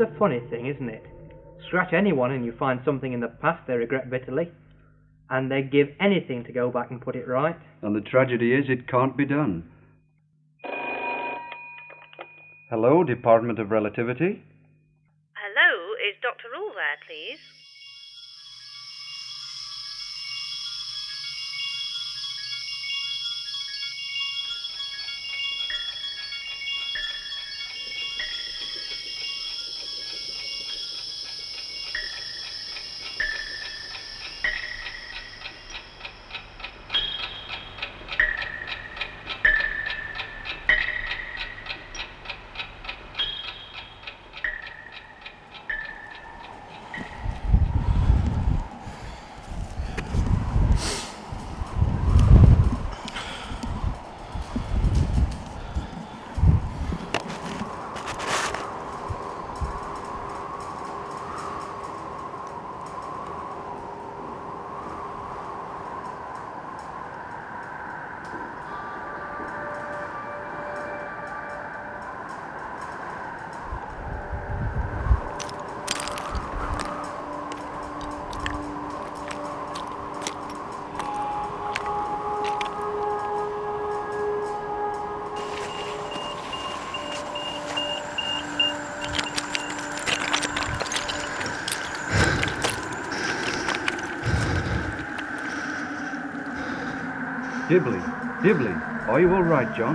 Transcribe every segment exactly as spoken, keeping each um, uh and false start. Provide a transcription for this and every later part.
the funny thing, isn't it? Scratch anyone and you find something in the past they regret bitterly, and they'd give anything to go back and put it right. And the tragedy is it can't be done. Hello, Department of Relativity. Hello, is Doctor Rule there, please? Dibley, Dibley, are you all right, John?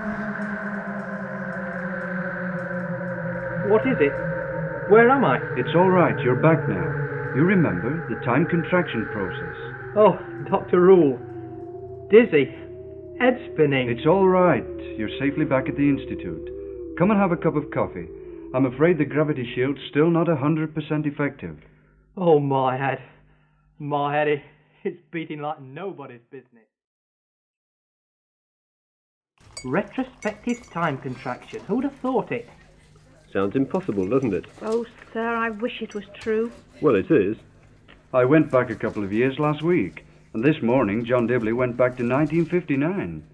What is it? Where am I? It's all right, you're back now. You remember the time contraction process. Oh, Doctor Rule. Dizzy. Head spinning. It's all right. You're safely back at the Institute. Come and have a cup of coffee. I'm afraid the gravity shield's still not one hundred percent effective. Oh, my head. My head, it's beating like nobody's business. Retrospective time contraction. Who'd have thought it? Sounds impossible, doesn't it? Oh, sir, I wish it was true. Well, it is. I went back a couple of years last week, and this morning John Dibley went back to nineteen fifty-nine.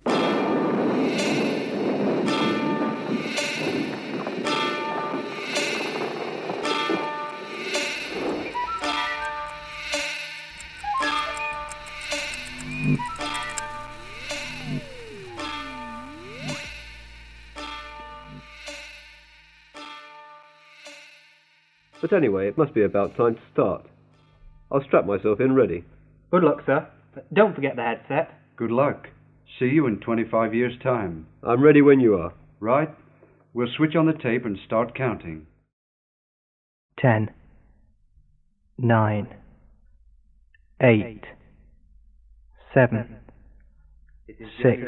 But anyway, it must be about time to start. I'll strap myself in ready. Good luck, sir. But don't forget the headset. Good luck. See you in twenty-five years' time. I'm ready when you are. Right? We'll switch on the tape and start counting. Ten. Nine. Eight. Seven. Six.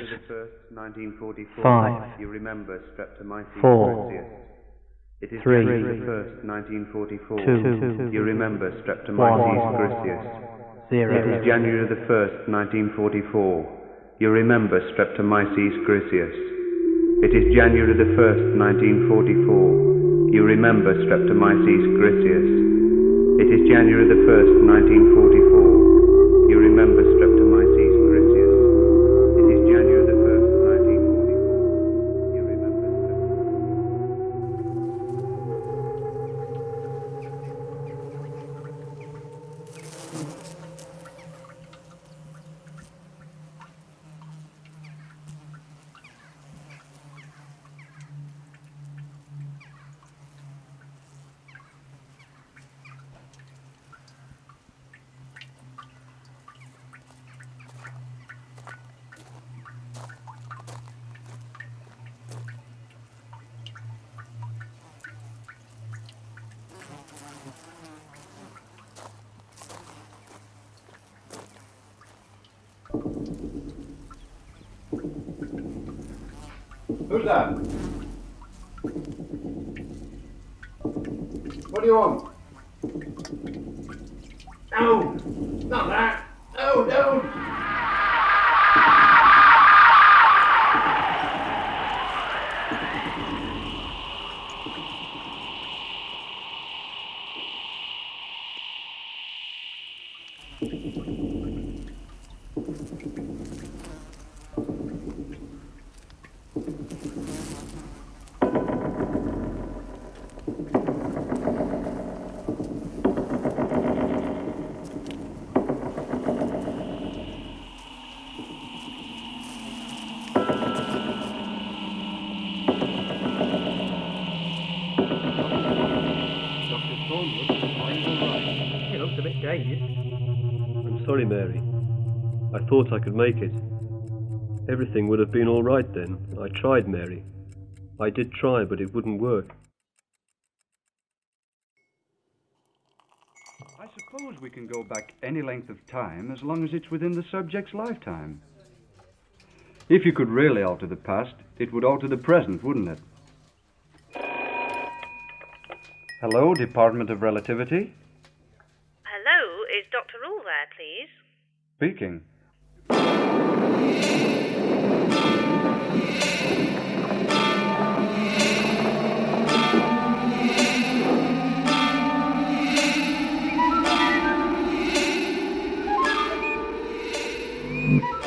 Five. You remember Streptomyces Four. Griseus. It is Three. January the first, nineteen forty-four. Two. You remember Streptomyces One. Griseus. Zero. It is January the first, nineteen forty-four. You remember Streptomyces Griseus. It is January the first, nineteen forty-four. You remember Streptomyces Griseus. It is January the first, nineteen forty-four. You remember Streptomyces Griseus. It is January the first, nineteen forty-four. You remember Streptomyces. Who's that? What do you want? No! Not that! No, don't! Bournemouth, mine's all right. He looks a bit dazed. I'm sorry, Mary. I thought I could make it. Everything would have been all right then. I tried, Mary. I did try, but it wouldn't work. I suppose we can go back any length of time as long as it's within the subject's lifetime. If you could really alter the past, it would alter the present, wouldn't it? Hello, Department of Relativity. Hello, is Doctor Rule there, please? Speaking. Mm-hmm.